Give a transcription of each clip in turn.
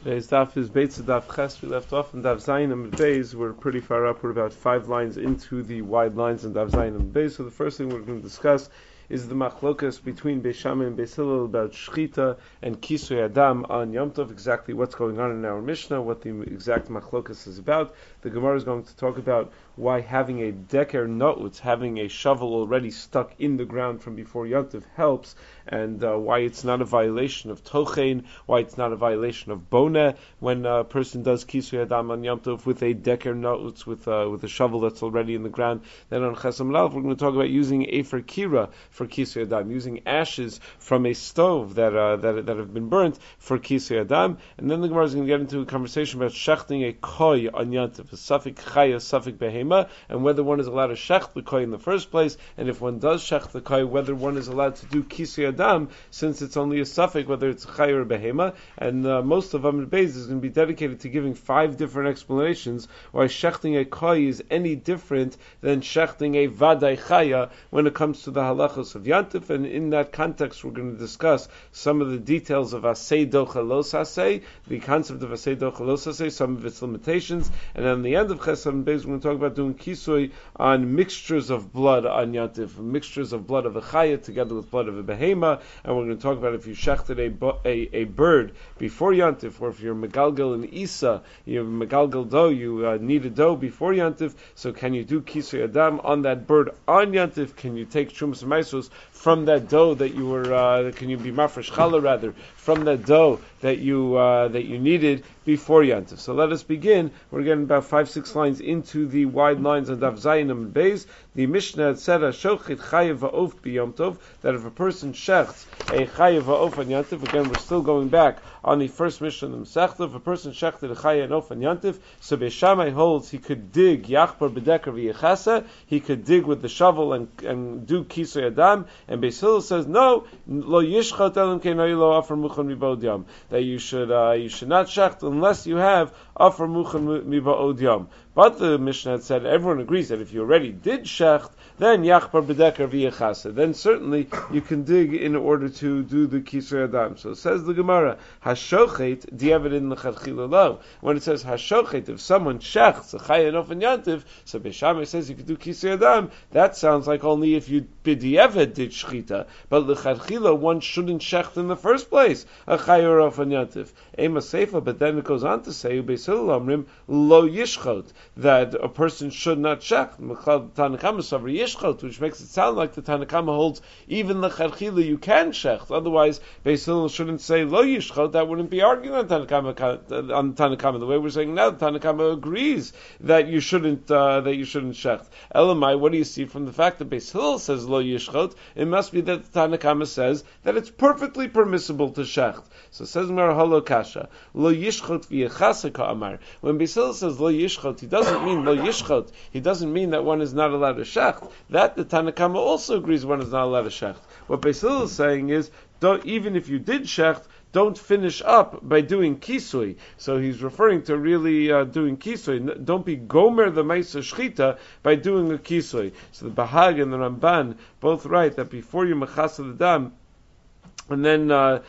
Today's daf is Beitz Daf Ches. We left off in Daf Zayin and Beis. We're pretty far up. We're about 5 lines into the wide lines in Daf Zayin and Beis. So the first thing we're going to discuss is the machlokas between Beis Shammai and Beis Hillel about Shchita and Kisui Adam on Yom Tov, exactly what's going on in our Mishnah, what the exact machlokas is about. The Gemara is going to talk about why having a deker na'utz, having a shovel already stuck in the ground from before Yom Tov helps, and why it's not a violation of Tochein, why it's not a violation of Bona when a person does Kisui Adam on Yom Tov with a deker na'utz, with a shovel that's already in the ground. Then on Chesam Lav, we're going to talk about using Efer Kira for Kisui Adam, using ashes from a stove that have been burnt for Kisui Adam. And then the Gemara is going to get into a conversation about shechting a koi on Yom Tov, a suffik chaya, suffik behema, and whether one is allowed to shecht the koi in the first place, and if one does shecht the koi, whether one is allowed to do Kisui Adam, since it's only a suffik, whether it's chaya or behema. And most of Amud Beis is going to be dedicated to giving 5 different explanations why shechting a koi is any different than shechting a vadai chaya when it comes to the halachos of Yantif. And in that context, we're going to discuss some of the details of asay docha los asay, the concept of asay docha los asay, some of its limitations, and then the end of Chesam Beis, we're going to talk about doing kisui on mixtures of blood on Yantif, mixtures of blood of a chaya together with blood of a behema, and we're going to talk about if you shechted a bird before Yantif, or if you're megalgal and isa, you have megalgal dough, you need a dough before Yantif, so can you do kisui adam on that bird on Yantif? Can you take shumas and maisos from that dough that you were, can you be mafresh challah rather, from that dough that you needed before Yantif? So let us begin. We're getting about 5-6 lines into the wide lines on Daf Zayin and Beis. The Mishnah had said, "Shochet chayev va'of b'Yom Tov," that if a person shechts a chayev va'of on Yantif, again we're still going back on the first Mishnah in the Masechta, if a person shechted a chayev and off on Yantif, so Beis Shammai holds he could dig yachbar b'deker v'yechasa, he could dig with the shovel and do kisui adam, and Beis Hillel says no, lo yishchat elam kein lo afar muchan mibod yam, that you should not shecht unless you have afar muchan mibod yam. But the Mishnah had said, everyone agrees that if you already did shecht, then yachbar b'deker v'yechasa, then certainly you can dig in order to do the kisui adam. So it says the Gemara, hashochet di'evid l'chadchila lo. When it says hashochet, if someone shechts a chaya nof and yantiv, so Beis Shammai says you could do kisui adam. That sounds like only if you b'di'evid did shchita, but l'chadchila one shouldn't shecht in the first place a chaya nof and yantiv. Ema seifa, but then it goes on to say Beis Hillel amrim lo yishchot, that a person should not shecht. Tanakama savri yishchot, which makes it sound like the Tanakama holds even the l'chadchila you can shecht. Otherwise, Beis Hillel shouldn't say lo yishchot. That wouldn't be arguing on Tanakama. The way we're saying now, the Tanakama agrees that you shouldn't shecht. Elamai, what do you see from the fact that Beis Hillel says lo yishchot? It must be that the Tanakama says that it's perfectly permissible to shecht. So says Marahalo Kasha, lo yishchot v'yechasa ka'amar. When Beis Hillel says lo yishchot, he doesn't mean lo yishchot. He doesn't mean that one is not allowed to shecht. That the Tanakama also agrees one is not allowed to shecht. What Beis Hillel is saying is, even if you did shecht, don't finish up by doing kisui. So he's referring to really doing kisui. Don't be gomer the meisa shchita by doing a kisui. So the Bahag and the Ramban both write that before you mechasa the dam, and then when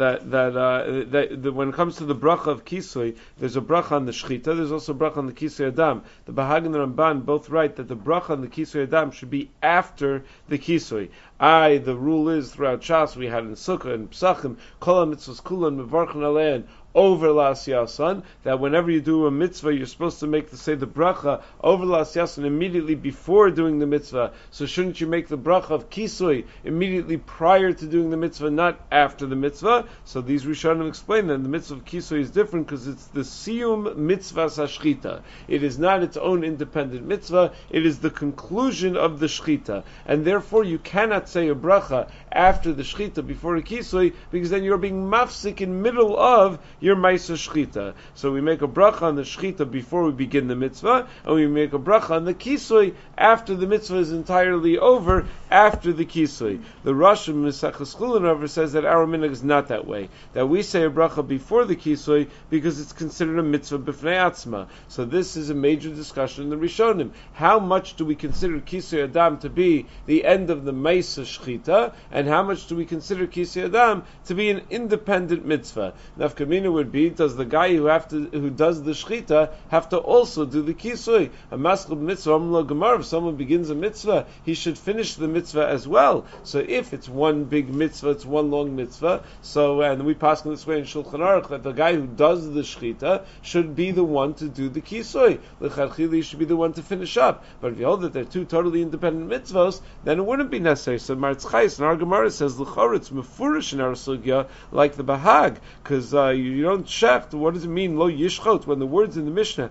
it comes to the bracha of kisui, there's a bracha on the shchita. There's also a bracha on the kisui adam. The Bahag and the Ramban both write that the bracha on the kisui adam should be after the kisui. The rule is throughout Shas we had in Sukkah and Psachim, kol mitzvos kulan mevarchen alein over La'asyasan, that whenever you do a mitzvah, you're supposed to say the bracha over La'asyasan immediately before doing the mitzvah. So shouldn't you make the bracha of kisui immediately prior to doing the mitzvah, not after the mitzvah? So these Rishonim explain that the mitzvah of kisui is different because it's the siyum mitzvah sashchita. It is not its own independent mitzvah, it is the conclusion of the shchita. And therefore you cannot say a bracha after the shchita before a kisui, because then you're being mafsik in middle of your Maisa Shchita. So we make a bracha on the Shchita before we begin the mitzvah, and we make a bracha on the Kisui after the mitzvah is entirely over, after the Kisui. The Rosh Mesachas Chulin says that our minhag is not that way, that we say a bracha before the Kisui because it's considered a mitzvah b'fnei atzma. So this is a major discussion in the Rishonim. How much do we consider Kisui Adam to be the end of the Maisa Shchita, and how much do we consider Kisui Adam to be an independent mitzvah? Nafkamina Shaina would be, does the guy who does the shchita have to also do the kisui? A maskub mitzvah amlo gemar. If someone begins a mitzvah, he should finish the mitzvah as well. So if it's one big mitzvah, it's one long mitzvah. So and we pass in this way in Shulchan Aruch that the guy who does the shchita should be the one to do the kisui. L'chadchili should be the one to finish up. But if you hold that they're two totally independent mitzvahs, then it wouldn't be necessary. So Maritz Chayes in our Gemara says l'chor it's mefurish in our sugya like the Bahag, because you don't shecht. What does it mean lo yishchot when the words in the Mishnah?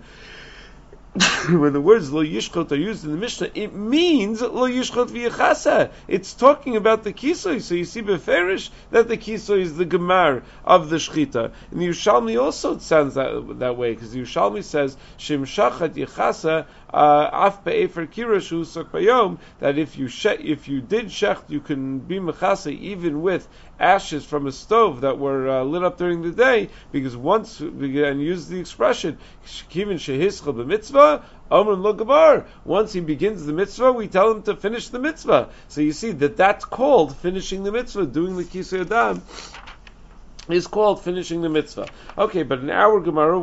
When the words lo yishchot are used in the Mishnah, it means lo yishchot v'yachasa. It's talking about the kisoi. So you see beferish that the kisoi is the gemar of the shchita. And the Yerushalmi also it sounds that way, because the Yerushalmi says shem shachat yachasa af be'efer kirashu sokbayom, that if you did shecht, you can be mechasa even with ashes from a stove that were lit up during the day, because once and use the expression kivin shehischa b'mitzvah Omrim lo gabar. Once he begins the mitzvah, we tell him to finish the mitzvah. So you see that's called finishing the mitzvah, doing the kisei adam is called finishing the mitzvah. Okay, but in our Gemara,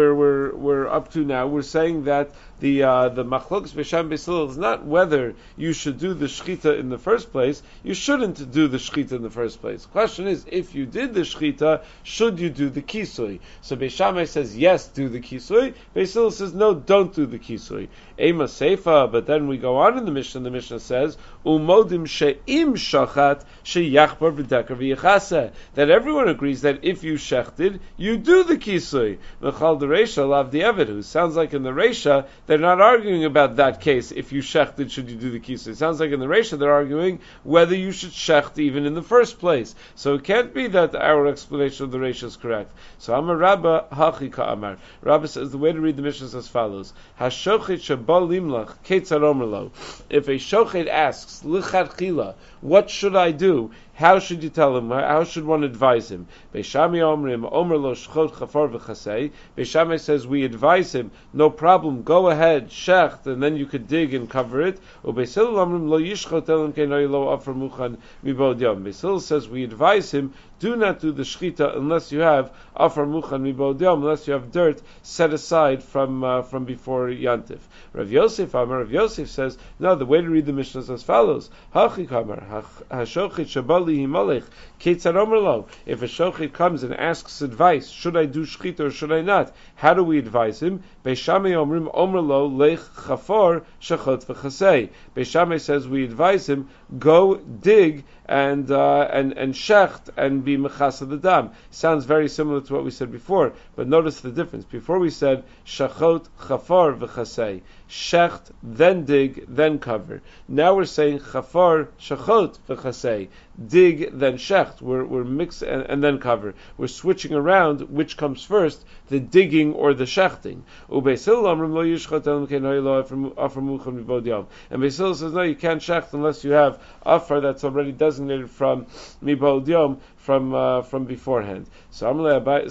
we're up to now, we're saying that the machlokes b'sham b'silil is not whether you should do the shchita in the first place. You shouldn't do the shchita in the first place. The question is, if you did the shchita, should you do the kisui? So Beis Shammai says yes, do the kisui. Beis Hillel says no, don't do the kisui. Ema seifa, but then we go on in the Mishnah. The Mishnah says umodim she'im shachat sheyachbar b'dekar v'yachasa, that everyone agrees that if you shechted, you do the kisui. Mechal the Reisha lav the Eved, who sounds like in the Reisha they're not arguing about that case. If you shechted, should you do the kisui? It sounds like in the Reisha they're arguing whether you should shecht even in the first place. So it can't be that our explanation of the Reisha is correct. So Amar Rabba hachi ka'amar. Rabba says the way to read the Mishnah is as follows: Hashochet shabal limlach ketzar omer lo. If a shochet asks lichatchila, what should I do? How should you tell him? How should one advise him? Beis Shammai omrim omer lo shchot chafar v'chasei. Beis Shammai says we advise him, no problem, go ahead, shecht, and then you could dig and cover it. Beis Hillel omrim lo yishchot elam kein lo afer muchan mibod yom. Beis Hillel says we advise him, do not do the shchita unless you have afer muchan mibod yom, unless you have dirt set aside from before Yantif. Rav Yosef says no. The way to read the Mishnah is as follows: Hachi kamar hashochet shabali himalech ketzar omer lo. If a shochet comes and asks advice, should I do shchita or should I not? How do we advise him? Beis Shammai omrim omer lo lech chafar shachot v'chasei. Beis Shammai says we advise him, go dig and shecht and be mechasa the dam. Sounds very similar to what we said before, but notice the difference. Before we said shachot chafar v'chasei, shecht, then dig, then cover. Now we're saying chafar shachot v'chasei, dig, then shecht. We're mix and then cover. We're switching around which comes first, the digging or the shechting. And Beis Hillel says no, you can't shecht unless you have afar that's already designated from mibod yom, from beforehand. So in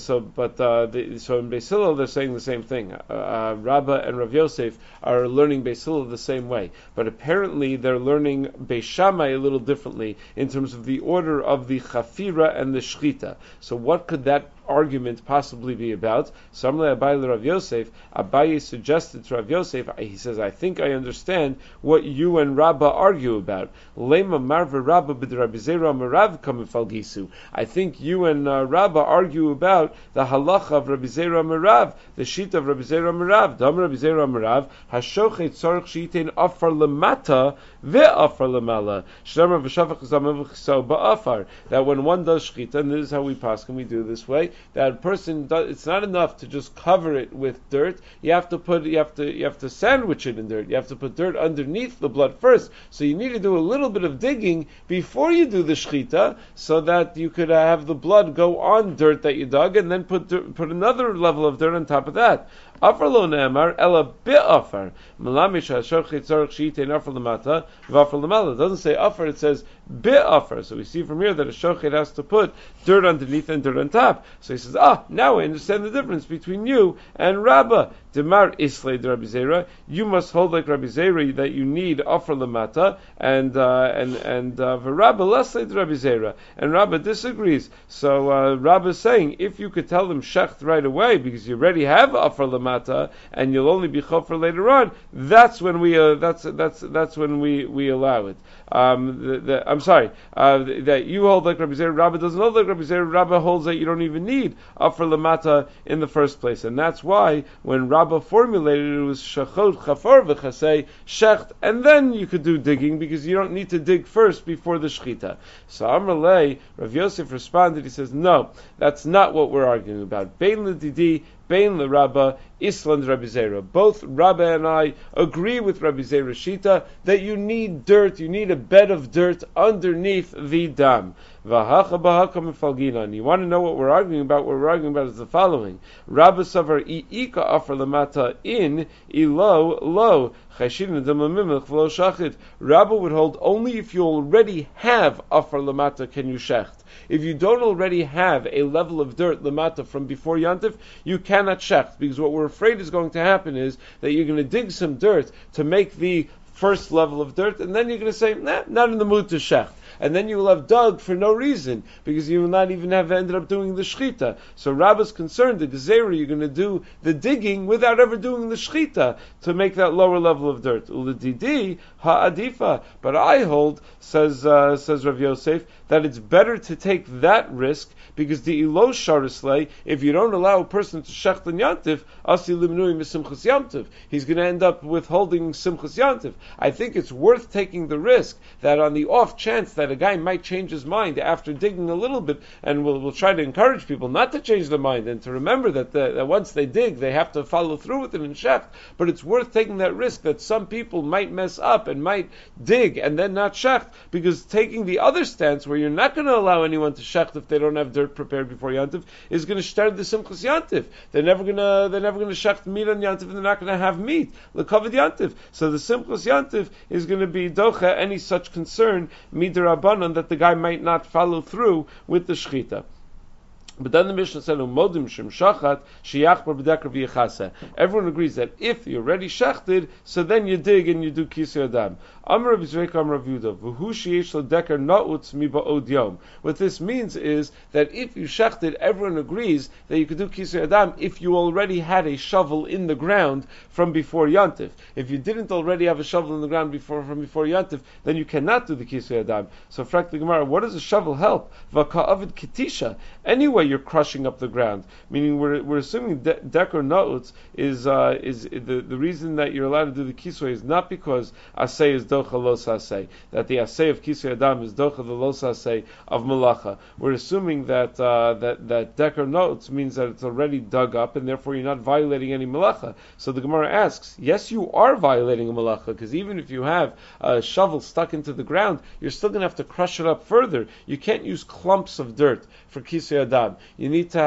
Beis Hillel they're saying the same thing. Rabbah and Rav Yosef are learning Beis Hillel the same way, but apparently they're learning Beis Shammai a little differently in terms of the order of the chafira and the shchita. So what could that argument possibly be about? So Abaye Rav Yosef, Abaye suggested to Rav Yosef, he says, I think I understand what you and Rabbah argue about. Lema marva Rabbah b'd Rabbi Zera Merav kamifal gisu. I think you and Rabbah argue about the halacha of Rabbi Zera Merav, the sheet of Rabbi Zera Merav. Dam Rabbi Zera Merav, hashochet tzarich sheitein afar lemata ve'afar lemala. Shemar v'shavach zamav ch'so ba'afar. That when one does shchita, and this is how we pass, can we do it this way? That person it's not enough to just cover it with dirt. You have to sandwich it in dirt. You have to put dirt underneath the blood first. So you need to do a little bit of digging before you do the shchita, so that you could have the blood go on dirt that you dug, and then put another level of dirt on top of that. Afar lo ne'emar ela be'afar. Malamish ha'shochet tzarich she'itein afar lamata v'afar lamala. It doesn't say afar, it says be'afar. So we see from here that a shochet has to put dirt underneath and dirt on top. So he says, now I understand the difference between you and Rabbah. Demar islay de Rabbi Zera. You must hold like Rabbi Zera that you need afar lamata, and Rabbah leslay de Rabbi Zera. And Rabbah disagrees. So Rabbah is saying, if you could tell them shecht right away because you already have afar lamata and you'll only be chofer later on, that's when we that's when we allow it. I'm sorry, that you hold like Rabbi Zera. Rabbah doesn't hold like Rabbi Zera. Rabbah holds that you don't even need afar lamata in the first place, and that's why when Rabbah formulated it was shachot chafar v'chasei shecht, and then you could do digging because you don't need to dig first before the shechita. So Amar Lei, Rav Yosef responded. He says, no, that's not what we're arguing about. Bein l'didi, bein l'Rabbah, Island Rabbi Zera. Both Rabbah and I agree with Rabbi Zera Shita that you need dirt, you need a bed of dirt underneath the dam. V'hacha b'haka mefalgina. And you want to know what we're arguing about? What we're arguing about is the following: Rabbah savar i'ika afar lamata in ilo lo. Rabbah would hold only if you already have afar lamata can you shecht. If you don't already have a level of dirt lamata from before Yantif, you cannot shecht, because what we're afraid is going to happen is that you're going to dig some dirt to make the first level of dirt, and then you're going to say, nah, not in the mood to shecht. And then you will have dug for no reason, because you will not even have ended up doing the shechita. So Rabbah's concerned, the gezerah, you're going to do the digging without ever doing the shechita to make that lower level of dirt. Uladidi ha'adifa. But I hold, says Rav Yosef, that it's better to take that risk, because the ilo sharislei, if you don't allow a person to shecht and yantiv, asi limnui misimchas yantiv, he's going to end up withholding simchas yantiv. I think it's worth taking the risk that on the off chance that a guy might change his mind after digging a little bit, and we'll try to encourage people not to change their mind and to remember that once they dig, they have to follow through with it and shecht. But it's worth taking that risk that some people might mess up and might dig and then not shecht, because taking the other stance where you're not going to allow anyone to shecht if they don't have dirt prepared before Yantiv is going to start the simchas Yantiv. They're never going to shecht meat on Yantiv, and they're not going to have meat l'kavod Yantiv. So the simchas Yantiv is going to be docha any such concern midrabanan that the guy might not follow through with the shechita. But then the Mishnah said, "Umodim shem shachat sheyachbar b'deker v'yechasa." Everyone agrees that if you're already shechted, so then you dig and you do kisei adam. Amar Rabbi Zreika Amar Rav Yehuda, v'hu sheyesh lo deker na'utz miba'od yom. What this means is that if you shechted, everyone agrees that you could do kisei adam if you already had a shovel in the ground from before Yantif. If you didn't already have a shovel in the ground from before Yantif, then you cannot do the kisei adam. So, frak the Gemara, what does a shovel help? V'ka'avid kitisha. Anyway, you're crushing up the ground. Meaning, we're assuming deker na'utz is the reason that you're allowed to do the kisei is not because asay is docha los asay, that the asay of kisei adam is docha the los asay of malacha. We're assuming that deker na'utz means that it's already dug up, and therefore you're not violating any malacha. So the Gemara asks, yes, you are violating a malacha, because even if you have a shovel stuck into the ground, you're still going to have to crush it up further. You can't use clumps of dirt for kisei adam. You need to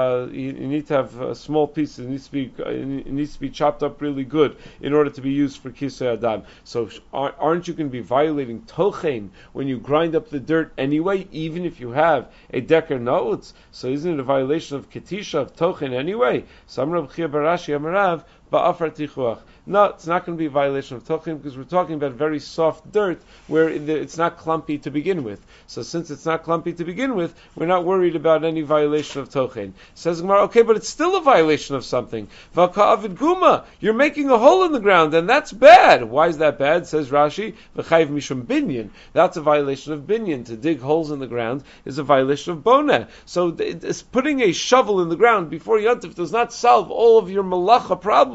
have small pieces. It needs to be chopped up really good in order to be used for kisei adam. So aren't you going to be violating tochein when you grind up the dirt anyway, even if you have a deker na'utz? So isn't it a violation of ketisha, of tochein anyway? So Amar Reb Chia bar Ashi Amarav ba'afar tichuach. No, it's not going to be a violation of tochein, because we're talking about very soft dirt where it's not clumpy to begin with. So since it's not clumpy to begin with, we're not worried about any violation of tochein. Says Gemara, okay, but it's still a violation of something. V'ka'avid guma, you're making a hole in the ground, and that's bad. Why is that bad? Says Rashi, v'chayv mishum binyan. That's a violation of binyan. To dig holes in the ground is a violation of boneh. So putting a shovel in the ground before Yantif does not solve all of your malacha problems.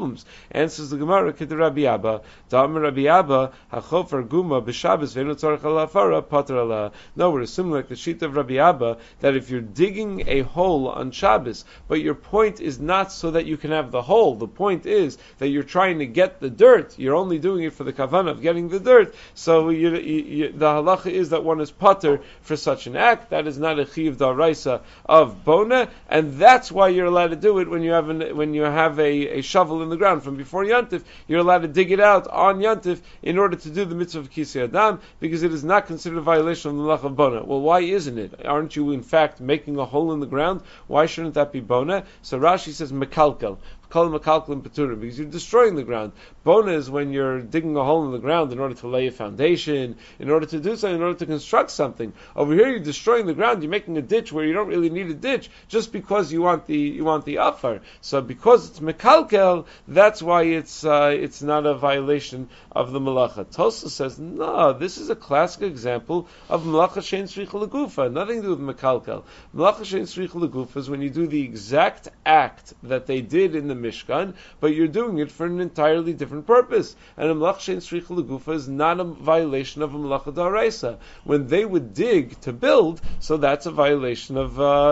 problems. Answers the Gemara, Kid Rabbi Abba, Da'amar Rabbi Abba, Hachofer Guma b'Shabbos ve'enu tzarich alafara pater ala. No, we're assuming like the sheet of Rabbi Abba that if you're digging a hole on Shabbos, but your point is not so that you can have the hole. The point is that you're trying to get the dirt. You're only doing it for the kavanah of getting the dirt. So the halacha is that one is pater for such an act. That is not a chiyuv da'araisa of bona, and that's why you're allowed to do it when you have a shovel in the ground from before Yantif. You're allowed to dig it out on Yantif in order to do the mitzvah of Kisei Adam, because it is not considered a violation of the Melach of Bona. Well, why isn't it? Aren't you in fact making a hole in the ground? Why shouldn't that be Bona? So Rashi says Mekalkel. Because you're destroying the ground. Bona is when you're digging a hole in the ground in order to lay a foundation, in order to do something, in order to construct something. Over here, you're destroying the ground. You're making a ditch where you don't really need a ditch, just because you want the afar. So because it's mekalkel, that's why it's not a violation of the malacha. Tosa says no. This is a classic example of malacha shein tzricha legufa. Nothing to do with mekalkel. Malacha shein tzricha legufa is when you do the exact act that they did in the Mishkan, but you're doing it for an entirely different purpose. And a malach shein tzricha legufa is not a violation of a malacha d'oraisa. When they would dig to build, so that's a violation of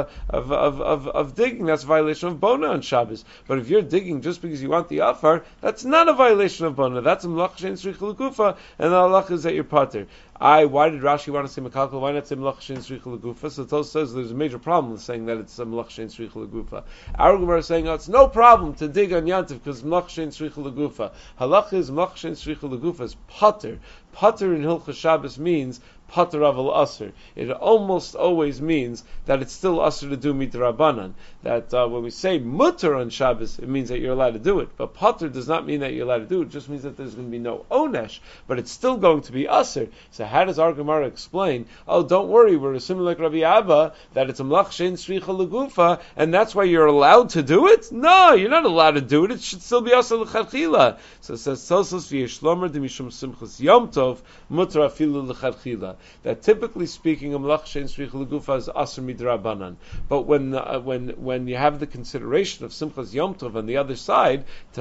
digging. That's a violation of bona on Shabbos. But if you're digging just because you want the afar, that's not a violation of bona. That's a malach shein tzricha legufa, and the halacha is that you're pater. Why did Rashi want to say mekalkel? Why not say melach shein tzricha legufa? So Tosfos says there's a major problem with saying that it's a melach shein tzricha legufa. Our Gemara is saying it's no problem to dig on Yantiv because melach shein tzricha legufa. Halacha is melach shein tzricha legufa is pater. Pater in Hilchos Shabbos means pater aval aser. It almost always means that it's still aser to do midrabanan. That when we say mutter on Shabbos, it means that you're allowed to do it. But pater does not mean that you're allowed to do it. It just means that there's going to be no onesh, but it's still going to be aser. So how does our Gemara explain? Oh, don't worry, we're assuming like Rabbi Abba that it's a melach shein tzricha legufa, and that's why you're allowed to do it? No, you're not allowed to do it. It should still be aser l'chadchila. So it says Tosos v'yeshlomer demishum simchas yom tov mutter afilu l'chadchila. That typically speaking, a melach shein tzricha legufa is aser midrabanan. But when you have the consideration of simchas yom tov on the other side,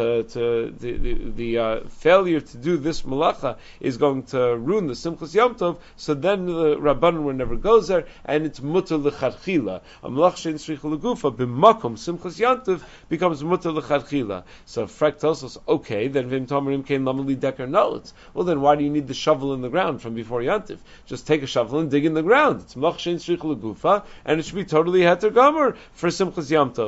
the failure to do this malacha is going to ruin the simchas yom tov. So then the rabbanan never goes there, and it's mutter l'chadchila. A melach shein tzricha legufa b'makom simchas yom tov becomes mutter l'chadchila. So frek Tosos, okay, then vim tomerim kein lamali deker notes. Well, then why do you need the shovel in the ground from before Yantif? Just take a shovel and dig in the ground. It's melach shein tzricha legufa, and it should be totally heter gomer for simchas yom tov.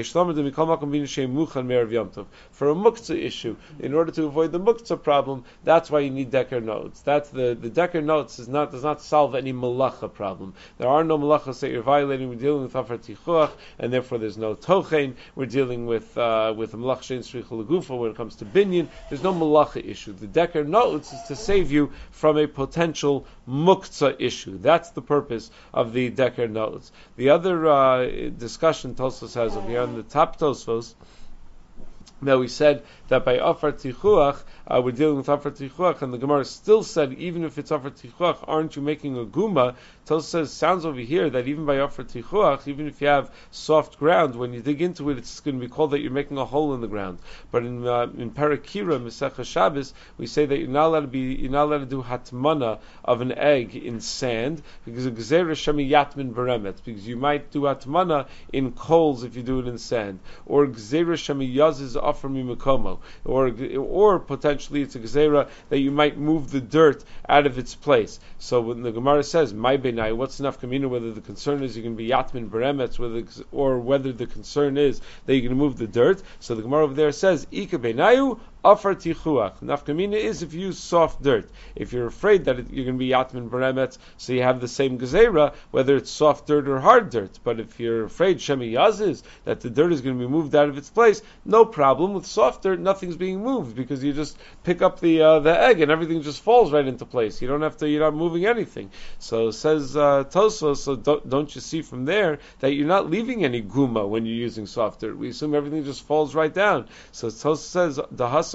For a muktzah issue, in order to avoid the muktzah problem, that's why you need deker notes. That's the deker notes does not solve any malacha problem. There are no malachas that you're violating. We're dealing with afar tichuach, and therefore there's no tochein. We're dealing with a melach shein tzricha legufa when it comes to binyan. There's no malacha issue. The deker notes is to save you from a potential muktzah issue. That's the purpose of the deker notes. The other discussion Tosfos has over here on the top Tosfos, that we said that by afar tichuach, we're dealing with afar tichuach, and the Gemara still said, even if it's afar tichuach, aren't you making a guma? Tosfos says, sounds over here that even by afar tichuach, even if you have soft ground, when you dig into it, it's going to be called that you're making a hole in the ground. But in Parakira, Masechah Shabbos, we say that you're not allowed to do hatmana of an egg in sand, because gzeira shemi yatmin beremet, because you might do hatmana in coals if you do it in sand, or gzeira shemi yazis afar mimakomo, or potentially it's a gzeira that you might move the dirt out of its place. So when the Gemara says, my benai, what's enough kamina, whether the concern is you're going to be yatmin beremetz, or whether the concern is that you're going to move the dirt. So the Gemara over there says, ika benayu afar tichuach. Nafkamina is if you use soft dirt. If you're afraid that you're going to be yatmin beremetz, so you have the same gezerah, whether it's soft dirt or hard dirt. But if you're afraid shemi yazis, that the dirt is going to be moved out of its place, no problem. With soft dirt, nothing's being moved, because you just pick up the egg and everything just falls right into place. You're not moving anything. So says Tosfos, so don't you see from there that you're not leaving any guma when you're using soft dirt? We assume everything just falls right down. So Tosfos says the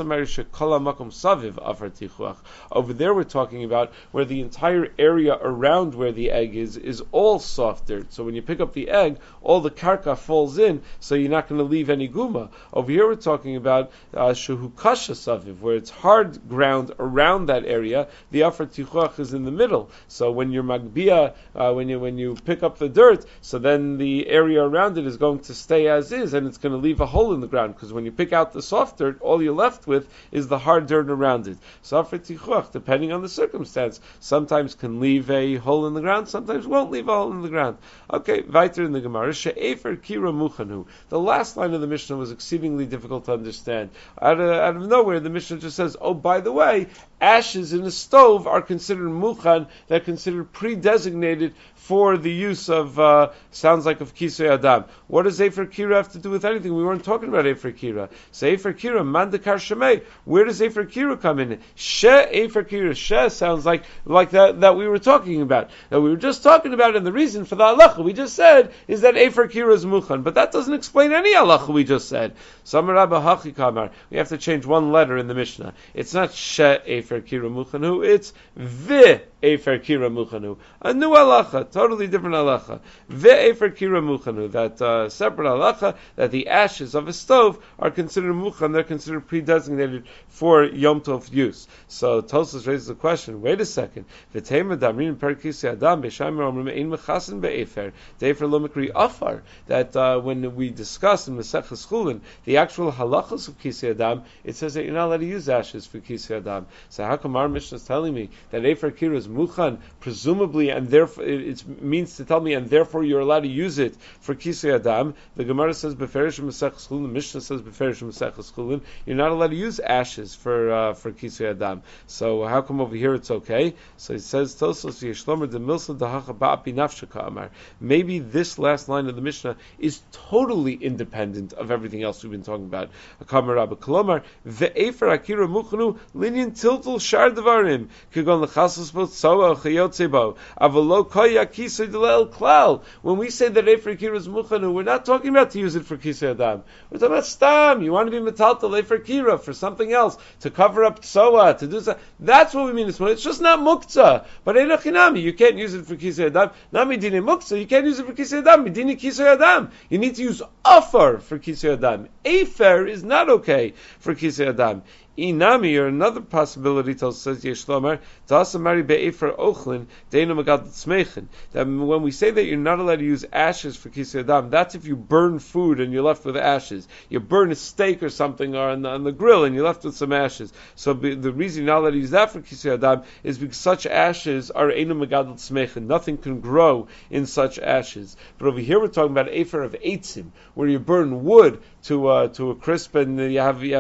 Over there we're talking about where the entire area around where the egg is all soft dirt. So when you pick up the egg, all the karka falls in, so you're not going to leave any guma. Over here we're talking about shehu kasha saviv, where it's hard ground around that area. The afar tichuach is in the middle. So when you're magbia, when you pick up the dirt, so then the area around it is going to stay as is, and it's going to leave a hole in the ground, because when you pick out the soft dirt, all you're left with is the hard dirt around it. So afar tichuach, depending on the circumstance, sometimes can leave a hole in the ground, sometimes won't leave a hole in the ground. Okay, weiter in the Gemara, she'efer kira muchanu. The last line of the Mishnah was exceedingly difficult to understand. Out of nowhere, the Mishnah just says, oh, by the way, ashes in a stove are considered muchan, they're considered pre-designated for the use of, sounds like of kisei adam. What does Efer Kira have to do with anything? We weren't talking about Efer Kira. So Efer Kira, mandakar shemei. Where does Efer Kira come in? She Efer Kira. She sounds like that we were talking about. That we were just talking about, and the reason for the halacha we just said is that Efer Kira is muchan. But that doesn't explain any halacha we just said. Samar Rabba Hachi Kamar. We have to change one letter in the Mishnah. It's not she Efer Kira muchanu. It's vi Efer Kira muchanu. A new halacha, totally different halacha. Ve Efer Kira muchanu, that separate halacha, that the ashes of a stove are considered muchan, they're considered pre-designated for Yom Tov use. So Tosfos raises the question, wait a second, V'tema damrin per kisei adam, b'shaymer omrim ein mechasen be'efer, de'efer lo mikri afar, that when we discuss in Maseches Chulin, the actual halachas of kisei adam, it says that you're not allowed to use ashes for kisei adam. So how come our Mishnah is telling me that Efer Kira is muchan, presumably, and therefore it means to tell me, and therefore you're allowed to use it for kisei adam? The Gemara says beferish Maseches Chulin, the Mishnah says beferish Maseches Chulin, you're not allowed to use ashes for kisei adam. So how come over here it's okay? So it says Tosfos Yeshlomer de Milsa Dahacha Ba'api Nafshaka Amar. Maybe this last line of the Mishnah is totally independent of everything else we've been talking about. Akamar Rabba Kolomar Ve'efer Akira Muchanu Linyan Tiltul Shar Devarim Kigon Lechasos Bo Tzoa Chayotze Bo Avalo Koya Kisei Delel Klal. When we say that Efer Akira is Muchanu, we're not talking about to use it for Kisei Adam. We're talking about Stam. You want to be Metaltal Efer Kira for something else, to cover up Tzoa, to do something. That's what we mean. It's just not Muktzah. But Einachinami, you can't use it for Kisei Adam. Not Medine Muktzah, you can't use it for Kisei Adam. Medine Kisei Adam. You need to use Afar for Kisei Adam. Efer is not okay for Kisei Adam. Inami, or another possibility, says Yeshlomer, Tasamari be'efer ochlin, deinu megad tzmeichin. That when we say that you're not allowed to use ashes for kisei adam, that's if you burn food and you're left with ashes. You burn a steak or something on the grill and you're left with some ashes. So the reason you're not allowed to use that for kisei adam is because such ashes are einu megad tzmeichin. Nothing can grow in such ashes. But over here we're talking about efer of eitzim, where you burn wood to a crisp, and you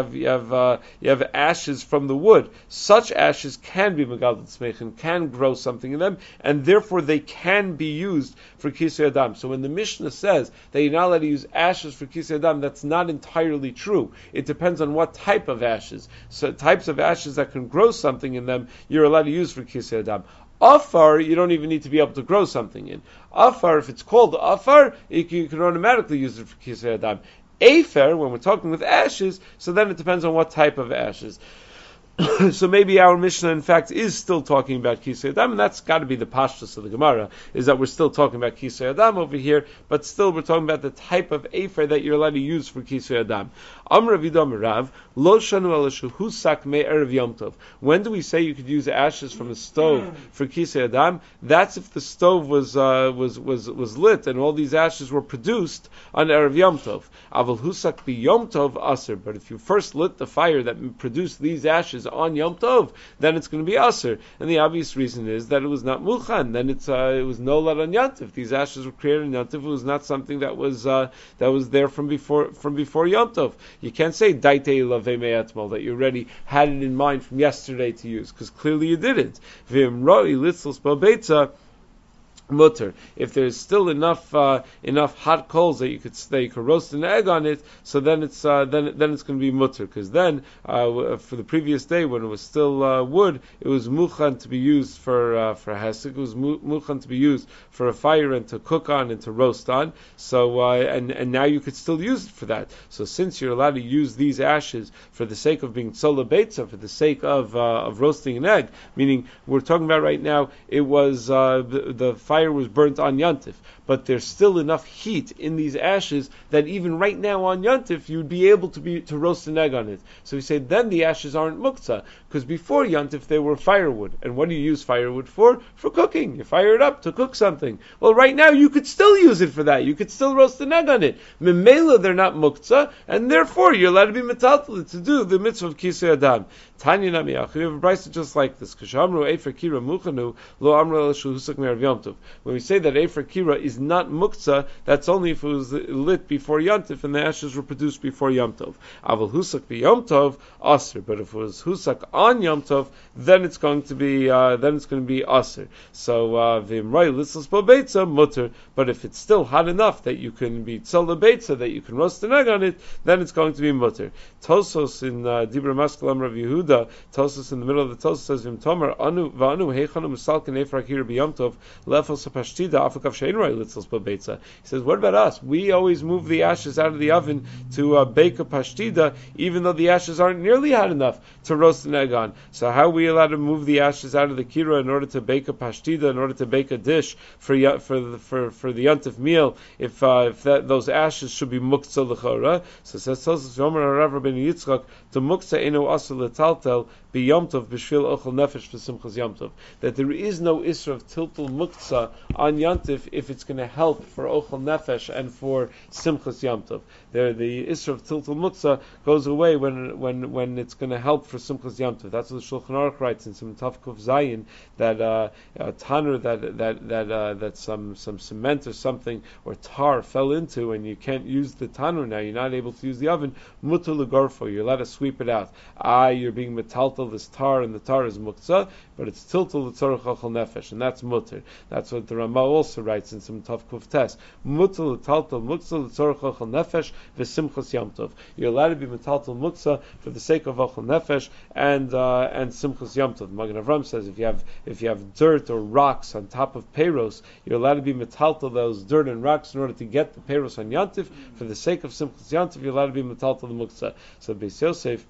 have ashes from the wood. Such ashes can be megalad tzmeichin, can grow something in them, and therefore they can be used for kisei adam. So when the Mishnah says that you're not allowed to use ashes for kisei adam, that's not entirely true. It depends on what type of ashes. So types of ashes that can grow something in them, you're allowed to use for kisei adam. Afar, you don't even need to be able to grow something in. Afar, if it's called afar, you can automatically use it for kisei adam. Afer, when we're talking with ashes, so then it depends on what type of ashes. So maybe our Mishnah, in fact, is still talking about Kisei Adam, and that's got to be the pashtus of the Gemara, is that we're still talking about Kisei Adam over here, but still we're talking about the type of Afer that you're allowed to use for Kisei Adam. Amr Vidam Rav, Lo Shanu Elishu Husak Me Erev Yom Tov. When do we say you could use ashes from a stove for Kisei Adam? That's if the stove was lit and all these ashes were produced on Erev Yom Tov. Aval Husak Bi Yom Tov Aser. But if you first lit the fire that produced these ashes on Yom Tov, then it's going to be Aser. And the obvious reason is that it was not Muchan. Then it was no Lat on Yantiv. These ashes were created on Yantiv. It was not something that was there from before Yom Tov. You can't say Daitei Lavei Me'atmol, that you already had it in mind from yesterday to use, because clearly you didn't. V'im Roi Litzlos B'Beitza. mutter. If there's still enough hot coals that you could roast an egg on it, so then it's then it's going to be mutter, because then for the previous day when it was still wood, it was muchan to be used for hesek. It was muchan to be used for a fire and to cook on and to roast on. So and now you could still use it for that. So since you're allowed to use these ashes for the sake of being tzola beitza, for the sake of roasting an egg, meaning we're talking about right now, it was the fire was burnt on Yantif, but there's still enough heat in these ashes that even right now on Yantif you'd be able to roast an egg on it. So we say then the ashes aren't muktzah, because before Yantif they were firewood. And what do you use firewood for? For cooking. You fire it up to cook something. Well, right now you could still use it for that. You could still roast an egg on it. Memela, they're not muktzah, and therefore you're allowed to be metaltal to do the mitzvah of kisei adam. Tanya namiach. We have a brayso just like this. Kashamru efer kira muchanu lo amru el shuhusak me'erav Yom Tov. When we say that efer kira is not muktzah, that's only if it was lit before Yom Tov and the ashes were produced before Yom Tov. Aval husak be Yom Tov aser. But if it was husak on Yom Tov, then it's going to be aser. So v'imray litzos bo beitza mutter. But if it's still hot enough that you can be tzola beitza, that you can roast an egg on it, then it's going to be mutter. Tosos in Dibra Maskalam Rav Yehuda, Tosos in the middle of the Tosos says V'imtomer anu v'anu heichanu misalkin efer kira b'Yom Tov lefel sapashtida afakav sheinrei litzos bo beitza. He says, what about us? We always move the ashes out of the oven to bake a pashtida, even though the ashes aren't nearly hot enough to roast an egg on. So how are we allowed to move the ashes out of the kira in order to bake a pashtida, in order to bake a dish for the Yontif meal, if those ashes should be muktzah l'chora? So says Tosos Yomer Rav Rabbeinu Yitzchak, to muktzah eno asur letaltel b'Yom Tov b'shvil ochel nefesh v'simchas Yom Tov. That there is no isra of tiltul muktzah on Yontif if it's going to help for ochel nefesh and for simchas Yom Tov. The isra of tiltul muktzah goes away when it's going to help for simchas Yom Tov. That's what the Shulchan Aruch writes in some Tav Kuf Zayin, that a tanner that some cement or something or tar fell into, and you can't use the tanner now. You're not able to use the oven. Mutar legorfo. You're allowed to sweep it out. You're being metaltal this tar, and the tar is muktzah, but it's tiltal l'tzorach ochel nefesh, and that's mutar. That's what the Ramah also writes in some Tav Kuf Tes. Mutar l'taltal muktzah l'tzorach ochel nefesh v'simchas Yom Tov. You're allowed to be metaltal muktzah for the sake of ochel nefesh and simchas Yom Tov. Magen Avram says if you have dirt or rocks on top of peiros, you're allowed to be metaltal those dirt and rocks in order to get the peiros on Yantif. For the sake of simchas Yantif, you're allowed to be metaltal the muktzah. So Beis Yosef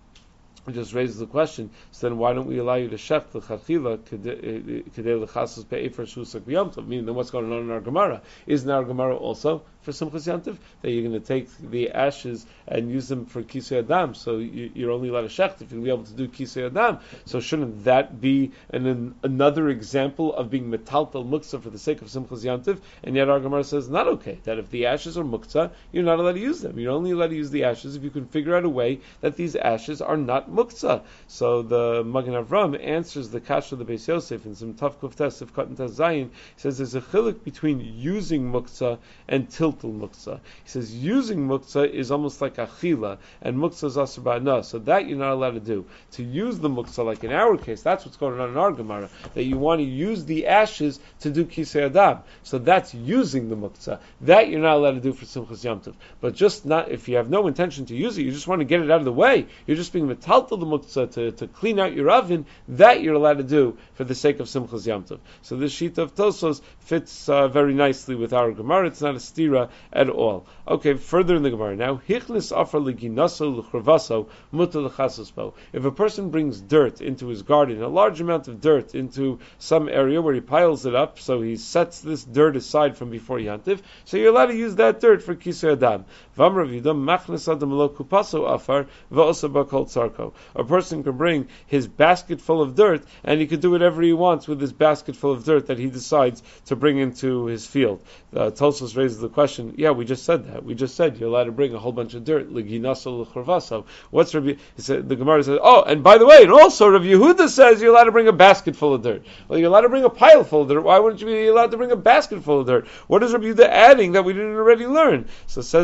just raises the question, so then why don't we allow you to shech l'chachila kedei l'chasos be'efer shusak b'Yom Tov? Meaning, then what's going on in our Gemara? Isn't our Gemara also for Simchas Yantiv, that you're going to take the ashes and use them for Kisei Adam? So you're only allowed to shecht if you'll be able to do Kisei Adam. So shouldn't that be another example of being metaltal muktzah for the sake of Simchas Yantiv? And yet our Gemara says not okay, that if the ashes are muktzah, you're not allowed to use them. You're only allowed to use the ashes if you can figure out a way that these ashes are not muktzah. So the Magen Avram answers the kasha of the Beis Yosef in some Tav Kuf Tes of Katan Tes Zayin. He says there's a chiluk between using muktzah and tiltul muktzah. He says using muktzah is almost like achila, and muktzah is asur ba'ana, so that you're not allowed to do. To use the muktzah, like in our case, that's what's going on in our Gemara, that you want to use the ashes to do kisei adam. So that's using the muktzah. That you're not allowed to do for Simchas Yom Tov. But just not, if you have no intention to use it, you just want to get it out of the way, you're just being metaltal the muktzah to clean out your oven, that you're allowed to do for the sake of Simchas Yom Tov. So this sheet of Tosos fits very nicely with our Gemara. It's not a stira at all. Okay, further in the Gemara now, Hichnis afar leginaso l'chravaso mutar l'chasos bo. If a person brings dirt into his garden, a large amount of dirt into some area where he piles it up, so he sets this dirt aside from before Yantiv, so you're allowed to use that dirt for kisei adam. V'amrav yidam machnes adam lo kupaso afar v'osa bakol tzarko. A person can bring his basket full of dirt, and he can do whatever he wants with this basket full of dirt that he decides to bring into his field. Tosos raises the question, yeah, we just said that. We just said you're allowed to bring a whole bunch of dirt. Leginaso l'chravaso. What's Rabbi? The Gemara says, oh, and by the way, and also Rabbi Yehuda says you're allowed to bring a basket full of dirt. Well, you're allowed to bring a pile full of dirt. Why wouldn't you be allowed to bring a basket full of dirt? What is Rabbi Yehuda adding that we didn't already learn? So says Tosos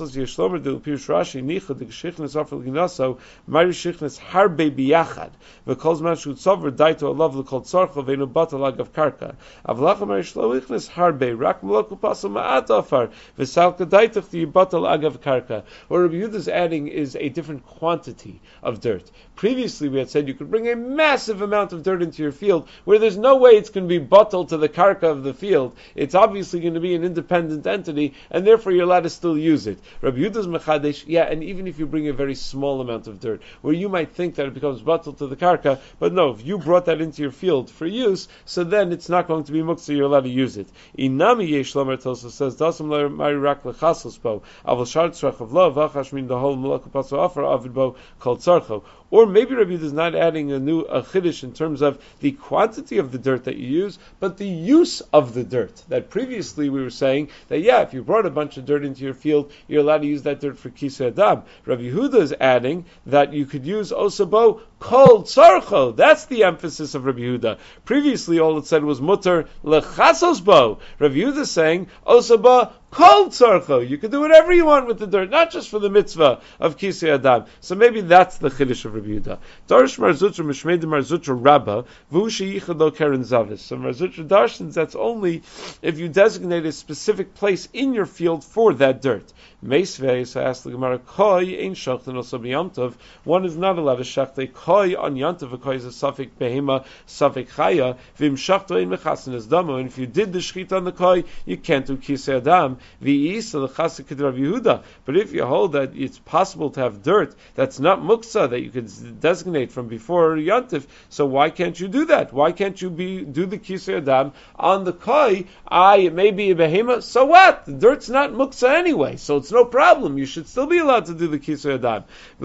Tachlis Yeshlomer Del Pirush Rashi Nicha the Geschichnes Afel Ginaso Mari Shichnes Harbe Biyachad V'Kol Zman Shu Tzover Daito Alav L'Kol Tzarcho Ve'Nu Batal Agav Karka Avlacha Mari Shloichnes Harbe Rak Melaku Pasal Ma'at Afar V'Salka Daitach the Batal Agav Karka. What Rabbi Yehuda is adding is a different quantity of dirt. Previously we had said you could bring a massive amount of dirt into your field where there's no way it's going to be bottled to the karka of the field. It's obviously going to be an independent entity, and therefore you're allowed to still use it. Rabbi Yehuda's mechadesh, and even if you bring a very small amount of dirt, where you might think that it becomes bottled to the karka, but no, if you brought that into your field for use, so then it's not going to be muktzah, you're allowed to use it. Inami yesh lomer Tosa says, dasam mari rak lechassos bo, aval shar tzrach of lo, vachash min the whole melaka paso afar avid bo called tzarcho. Or maybe Rabbi Yehuda is not adding a chiddush in terms of the quantity of the dirt that you use, but the use of the dirt. That previously we were saying that if you brought a bunch of dirt into your field, you're allowed to use that dirt for kisei adam. Rabbi Yehuda is adding that you could use osabo kol tzarcho. That's the emphasis of Rabbi Yehuda. Previously all it said was mutter lechasos bo. Rabbi Yehuda is saying osabo kol tzarcho. You can do whatever you want with the dirt, not just for the mitzvah of kisei adam. So maybe that's the chiddush of Rabbi Yehuda. Darish Mar Zutra Mishmei Mar Zutra Rabba Vu Sheyichad Lo Keren Zavis. So Mar Zutra darshans that's only if you designate a specific place in your field for that dirt. Meisvei, so ask the Gemara, Koi ain't shachtin also b'yamtov. One is not allowed to shachte Koi on yamtov. A Koi is a suffix behema, suffix chaya. Vim shachto ein mechasin is damo. And if you did the shchita on the Koi, you can't do kisei adam. V'yisa l'chasik k'd Rav Yehuda. But if you hold that it's possible to have dirt that's not muksa, that you could designate from before yantiv, so why can't you do that? Why can't you do the kisei adam on the Koi? It may be a behema. So what? The dirt's not muksa anyway, so it's no problem. You should still be allowed to do the kisei adam.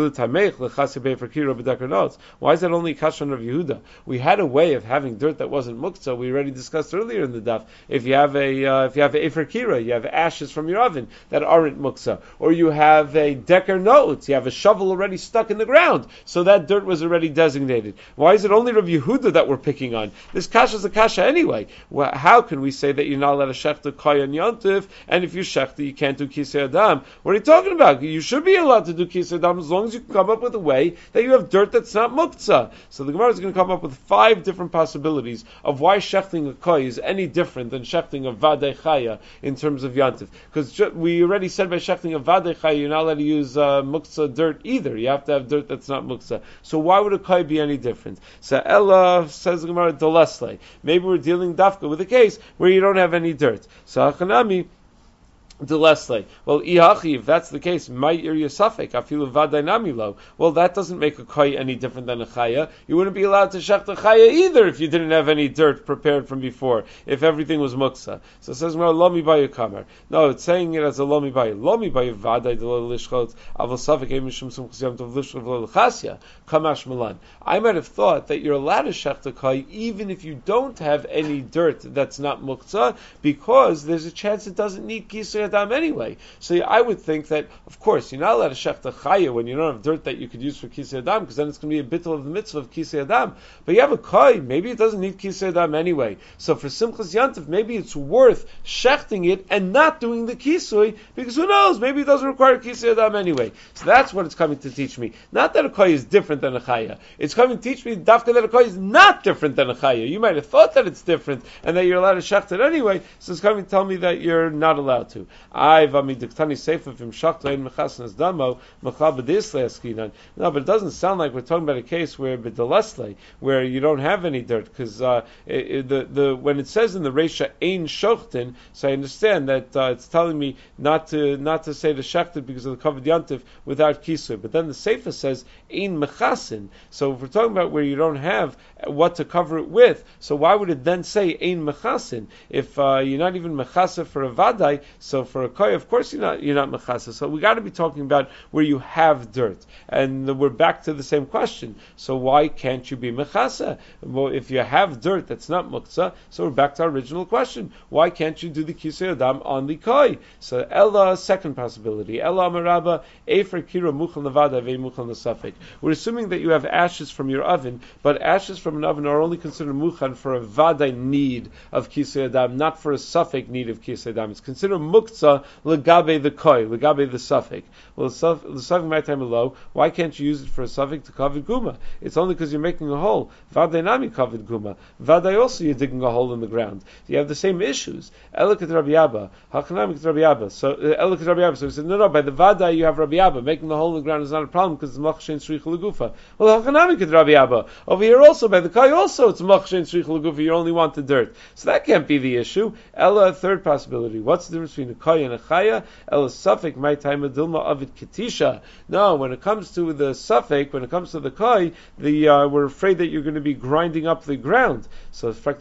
Why is that only kashan Rav Yehuda? We had a way of having dirt that wasn't muktzah. We already discussed earlier in the daf. If you have a efer kira, you have ashes from your oven that aren't muktzah, or you have a deker notes, you have a shovel already stuck in the ground, so that dirt was already designated. Why is it only Rav Yehuda that we're picking on? This kasha is a kasha anyway. Well, how can we say that you're not allowed to shechta koi on yontif, and if you shechta you can't do kisei adam? What are you talking about? You should be allowed to do kisei adam as long as you can come up with a way that you have dirt that's not muktzah. So the Gemara is going to come up with 5 different possibilities of why shechting a koi is any different than shechting a vadei chaya in terms of yantiv. Because we already said by shechting a vadei chaya you're not allowed to use muktzah dirt either. You have to have dirt that's not muktzah. So why would a koi be any different? So Ella says the Gemara dolesle. Maybe we're dealing dafka with a case where you don't have any dirt. So Hachanami Delesle. Well, Iachi, if that's the case, might ir yasafek, afilu vadainamilo. Well, that doesn't make a koi any different than a chaya. You wouldn't be allowed to shech the chaya either if you didn't have any dirt prepared from before, if everything was muksa. So it says, well, lomi bayu kamer. No, it's saying it as a lomi bayu. Lomi bayu vadai delol lishchot, aval safek emishum sum chasiyam tov lishchot v'lo l'chasya, kamash malan. I might have thought that you're allowed to shech the koi even if you don't have any dirt that's not muksa, because there's a chance it doesn't need kisei adam anyway. So I would think that, of course, you're not allowed to shech the chaya when you don't have dirt that you could use for kisei adam, because then it's going to be a bittul of the mitzvah of kisei adam. But you have a koi, maybe it doesn't need kisei adam anyway. So for simchas yantiv, maybe it's worth shechting it and not doing the kisui, because who knows, maybe it doesn't require kisei adam anyway. So that's what it's coming to teach me. Not that a koi is different than a chaya. It's coming to teach me dafka that a koi is not different than a chaya. You might have thought that it's different and that you're allowed to shecht it anyway, so it's coming to tell me that you're not allowed to. No, but it doesn't sound like we're talking about a case where where you don't have any dirt, because when it says in the Reisha ein shochtin, so I understand that it's telling me not to say the shechted because of the kavod yantiv without kisui. But then the Seifa says ein mechasin. So if we're talking about where you don't have what to cover it with, so why would it then say ein mechasin if you're not even mechasa for a vadai? So for a koi, of course you're not mechasa. So we got to be talking about where you have dirt, and we're back to the same question. So why can't you be mechasa? Well, if you have dirt that's not muktzah, so we're back to our original question. Why can't you do the kisei adam on the koi? So Ella, second possibility. Ella amaraba efer kira muchal nevada ve muchal nesafek. We're assuming that you have ashes from your oven, but ashes from an oven are only considered muchan for a vadai need of kisei adam, not for a suffik need of kisei adam. It's considered muktzah muktzah legabe the koi, legabe the suffix. Well, the suffix my time below. Why can't you use it for a suffix to kavod guma? It's only because you're making a hole. Vaday nami kavod guma. Vaday also you're digging a hole in the ground. You have the same issues. Elikat Rabbi Abba, Hachanamik Rabbi Abba. So Elikat Rabbi Abba. So he said, no, by the vaday you have Rabbi Abba. Making the hole in the ground is not a problem because it's machshein srich legufa. Well, Hachanamik Rabbi Abba. Over here also by the kai also it's machshein srich legufa. You only want the dirt. So that can't be the issue. Ella, third possibility. What's the difference between a kai and a chaya? Ella suffix my time adilma avid ketisha. No, when it comes to the suffix, when it comes to the kai, we're afraid that you're going to be grinding up the ground. So by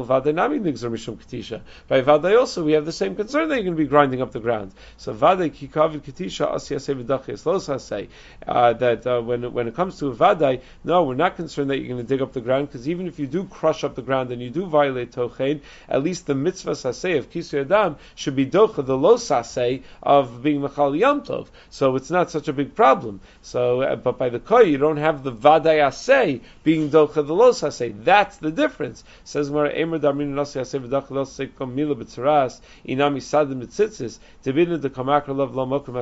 vaday also we have the same concern that you're going to be grinding up the ground. So vaday kikavid ketisha asiyasei v'dachias los hasei. That when it comes to a vaday, no, we're not concerned that you're going to dig up the ground, because even if you do crush up the ground and you do violate tochein, at least the mitzvah sasei of kisui adam should be docha the lo sasei of being machal yom tov. So it's not such a big problem. So, but by the koi, you don't have the vaday asay being docha the lo sasei. That's the difference. Says Gemara, Eimer darmin nasi asay v'dacha lo sasei komila b'tzaras inami sadim b'tzitzis tebina de kamakar lov lo mokum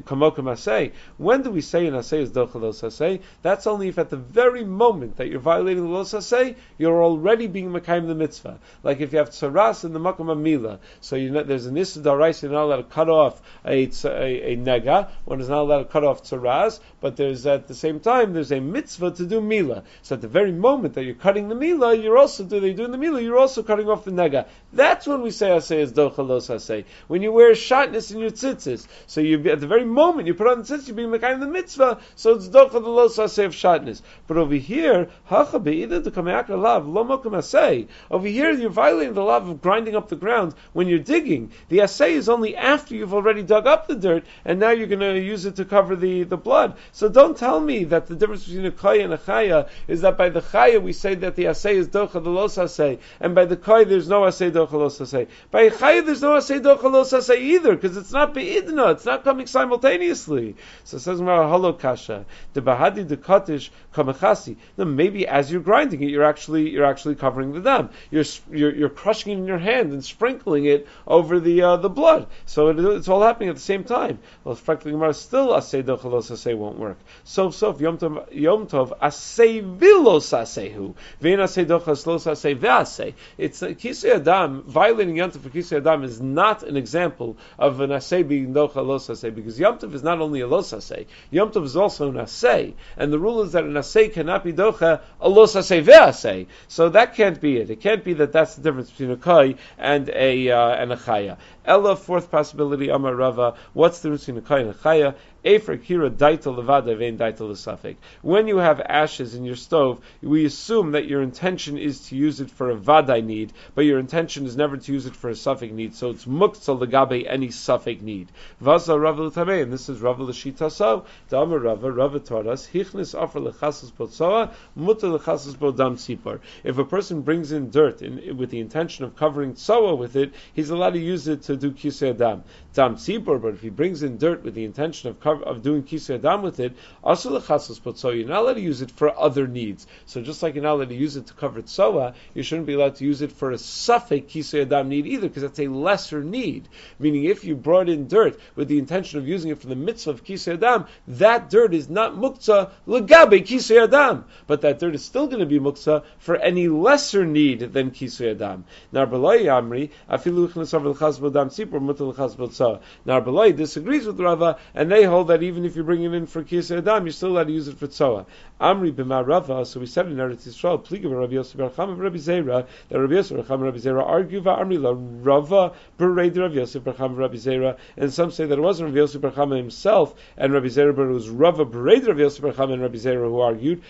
asay. When do we say an asay is docha lo sasei? That's only if at the very moment that you're violating the lo sasei, you're already being mekayim the mitzvah. Like if you have tzaras in the makom amila, so there's an issa d'oraisa, you're not allowed to cut off a nega. One is not allowed to cut off tzaras, but there's at the same time there's a mitzvah to do mila. So at the very moment that you're cutting the mila, you're also doing the mila, you're also cutting off the nega. That's when we say asay is docha lo sasei. When you wear shatnez in your tzitzis, so at the very moment you put on the tzitzis, you're being mekayim the mitzvah, so it's docha the lo sasei of shatnez. But over here, hacha be'ida de kameakar lav lo mokum asay. Over here, you're violating the law of grinding up the ground when you're digging. The asay is only after you've already dug up the dirt, and now you're going to use it to cover the blood. So don't tell me that the difference between a koi and a chaya is that by the chaya we say that the asay is docha the lo sasei, and by the koi there's no asay docha lo sasei. By a chaya there's no asay docha lo sasei either, because it's not beidna, it's not coming simultaneously. So it says Mara halo kasha, the bahadi de kotish kamachasi. Now maybe as you're grinding it, you're actually covering the dam. You're crushing it in your hand and sprinkling it over the blood. So it's all happening at the same time. Well, frankly, Gemara still asay docha lo sasei won't work. So Yom Tov asay vilo sasehu vein asay docha lo sasei ve'asay. It's kisui adam violating Yom Tov for kisui adam is not an example of an asay being docha lo sasei, because Yom Tov is not only a lo sasei, Yom Tov is also an asay, and the rule is that an asay cannot be docha a lo sasei ve'asay. So that can't be it. It can't be that that's the difference between a kai and a chaya. Ella, fourth possibility, Amar Rava. What's the difference between a kai and a chaya? Efer kira daita levada vein daita lesafek. When you have ashes in your stove, we assume that your intention is to use it for a vadai need, but your intention is never to use it for a suffix need. So it's muktzah legabe any suffix need. Vasa Rava l'tamei, and this is Rava l'shita so. Dama Rava taught us hichnis offer lechasas botzoa muta lechasas bodam sipar. If a person brings in dirt with the intention of covering tzoa with it, he's allowed to use it to do kisei adam. Dam sipar, but if he brings in dirt with the intention of doing kisei adam with it, also lechasas botzoa, you're not allowed to use it for other needs. So just like you're not allowed to use it to cover tzoa, you shouldn't be allowed to use it for a suffix kisei adam need either, because that's a lesser need. Meaning, if you brought in dirt with the intention of using it for the mitzvah of kisei adam, that dirt is not muktzah legabe kisei adam, but that dirt is still going to be muktzah for any lesser need than kisei adam. Now, Narbalai Amri afilu chnesav lechas bodam sipur mutar lechas botzoa. Narbalai disagrees with Rava, and they hold that even if you bring it in for kisei adam, you're still allowed to use it for tzoa. Amri b'ma Rava, so we said in Eretz Yisrael, pliga Rabbi Yosef bar Chama Rabbi Zera, that Rabbi Yosef bar Chama Rabbi Zera argue va'amri la Rava bereid Rabbi Yosef bar Chama Rabbi Zera, and some say that it wasn't Rabbi Yosef bar Chama himself and Rabbi Zera, but it was Rava bereid Rabbi Yosef bar Chama and Rabbi Zera who argued.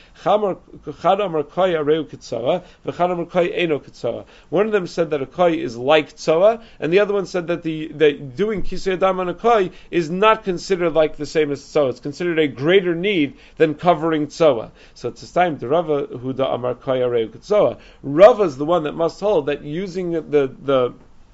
Chad amar koi areu ketzoa, v'chad amar koi eno ketzoa. One of them said that a koi is like tzoa, and the other one said that that doing kisei adam on a koi is not considered like the same as tzoa. It's considered a greater need than covering tzoa. So it's this time the Rava Huda Amar Koi Areu Ketzoa. Rava is the one that must hold that using the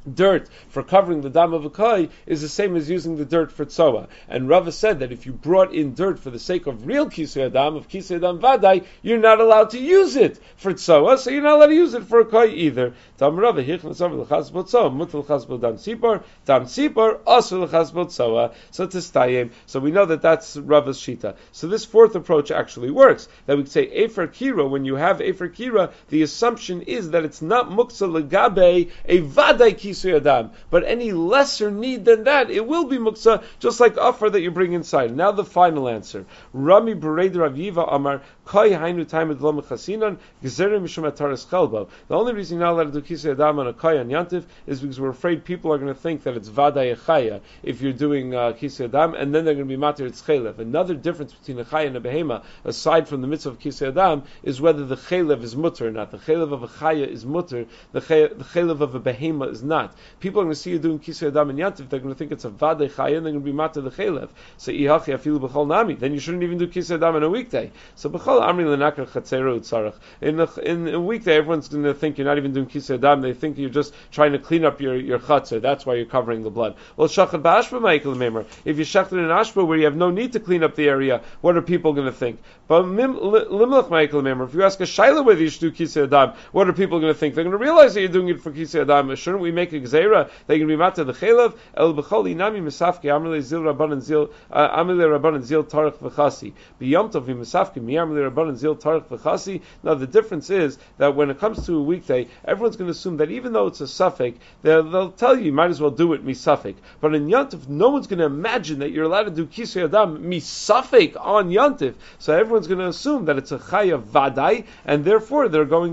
dirt for covering the dam of a koi is the same as using the dirt for tzoa. And Rava said that if you brought in dirt for the sake of real kisui adam, of kisui adam vadai, you're not allowed to use it for tzoa, so you're not allowed to use it for a koi either. Tam Rava hichnas over l'chas b'l tzoa, mutal l'chas b'l dam tzipor, also l'chas b'l tzoa. So to stayim. So we know that that's Rava's shita. So this fourth approach actually works. That we say efer kira. When you have efer kira, the assumption is that it's not muksa legabe a vadai kisui adam, but any lesser need than that, it will be muksa, just like afar that you bring inside. Now the final answer. Rami Bered Rav Yiva Amar Koi Hainu Taimed Lo Mechasinon Gezerim Mishum Ataras Chelbo. The only reason you're not allowed to do kisei adam on a koi on yantiv is because we're afraid people are going to think that it's vadai echaya if you're doing kisei adam, and then they're going to be matir it's chelev. Another difference between a chaya and a behema, aside from the mitzvah of kisei adam, is whether the chelev is mutter or not. The chelev of a chaya is mutter, the chelev of a behema is not. People are going to see you doing kisei adam and yantiv, they're going to think it's a vadei chaya, and they're going to be matir the chelev. So ihachi afilu b'chol nami, then you shouldn't even do kisei adam on a weekday. So b'chol amri l'nakar chatzeru tzarach. In a weekday, everyone's going to think you're not even doing kisei adam. They think you're just trying to clean up your chatzar. That's why you're covering the blood. Well, shachad ba'ashba ma'ikal memer. If you shachted in ashba where you have no need to clean up the area, what are people going to think? But limlach ma'ikal memer. If you ask a shaila whether you should do kisei adam, what are people going to think? They're going to realize that you're doing it for kisei adam. Shouldn't we make a gzeira? They're going to be matzah the chelav el b'chol inami misafke amrle zil rabbanan zil amrle rabbanan zil tarich v'chasi b'yom tov misafke mi amrle rabbanan zil tarich v'chasi. Now the difference is that when it comes to a weekday, everyone's going to assume that even though it's a suffix, they'll tell you might as well do it misafek. But in Yantif, no one's going to imagine that you're allowed to do kisei adam misafek on Yantif. So everyone's going to assume that it's a chaya vadai, and therefore they're going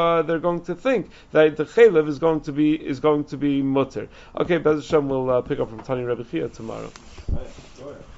to think that the chaylev is going to be mutter. Okay, Bez Hashem, we'll pick up from Tani Rebbe Chia tomorrow.